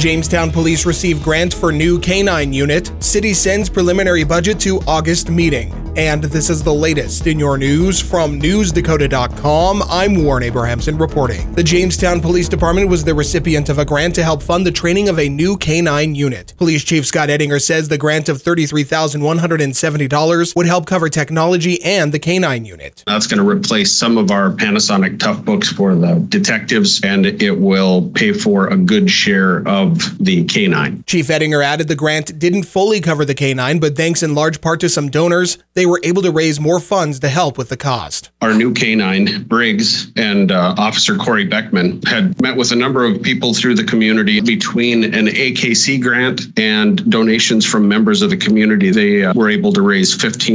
Jamestown Police receive grant for new K-9 unit. City sends preliminary budget to August meeting. And this is the latest in your news from NewsDakota.com. I'm Warren Abrahamson reporting. The Jamestown Police Department was the recipient of a grant to help fund the training of a new K-9 unit. Police Chief Scott Ettinger says the grant of $33,170 would help cover technology and the K-9 unit. That's going to replace some of our Panasonic Tough books for the detectives, and it will pay for a good share of the K-9. Chief Ettinger added the grant didn't fully cover the K-9, but thanks in large part to some donors, they were able to raise more funds to help with the cost. Our new K-9, Briggs, and Officer Corey Beckman had met with a number of people through the community. Between an AKC grant and donations from members of the community, they were able to raise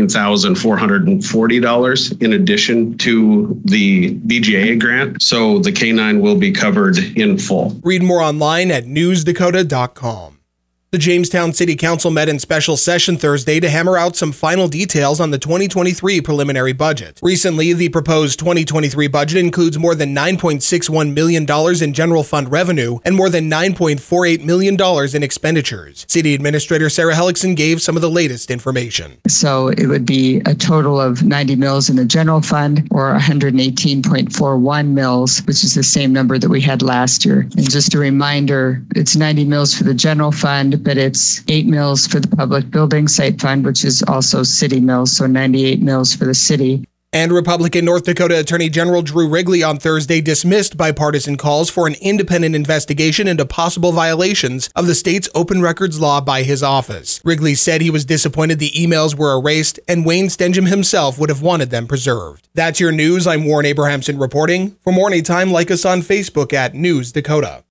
$15,440 in addition to the BGA grant. So the K-9 will be covered in full. Read more online at newsdakota.com. The Jamestown City Council met in special session Thursday to hammer out some final details on the 2023 preliminary budget. Recently, the proposed 2023 budget includes more than $9.61 million in general fund revenue and more than $9.48 million in expenditures. City Administrator Sarah Hellickson gave some of the latest information. So it would be a total of 90 mills in the general fund, or 118.41 mills, which is the same number that we had last year. And just a reminder, it's 90 mills for the general fund, but it's 8 mills for the public building site fund, which is also city mills, so 98 mills for the city. And Republican North Dakota Attorney General Drew Wrigley on Thursday dismissed bipartisan calls for an independent investigation into possible violations of the state's open records law by his office. Wrigley said he was disappointed the emails were erased and Wayne Stengham himself would have wanted them preserved. That's your news. I'm Warren Abrahamson reporting. For more anytime, like us on Facebook at News Dakota.